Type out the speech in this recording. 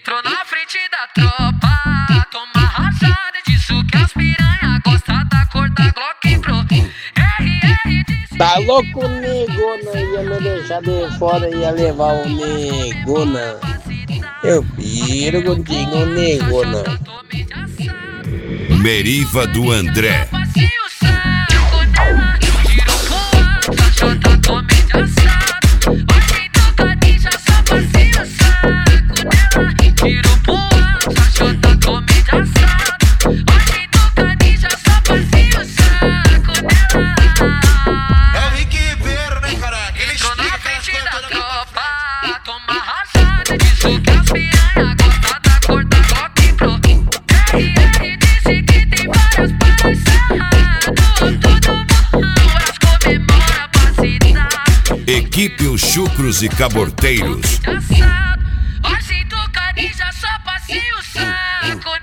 Entrou na frente da tropa, toma rajada disso que as piranha gosta da cor da Glock Pro. RR disse Tá louco, negona, ia me deixar de fora, ia levar o negona. Eu piro contigo, negona. Meriva do André. Equipe Os Chucros e Caborteiros. Hoje tocadinha, só passei o saco.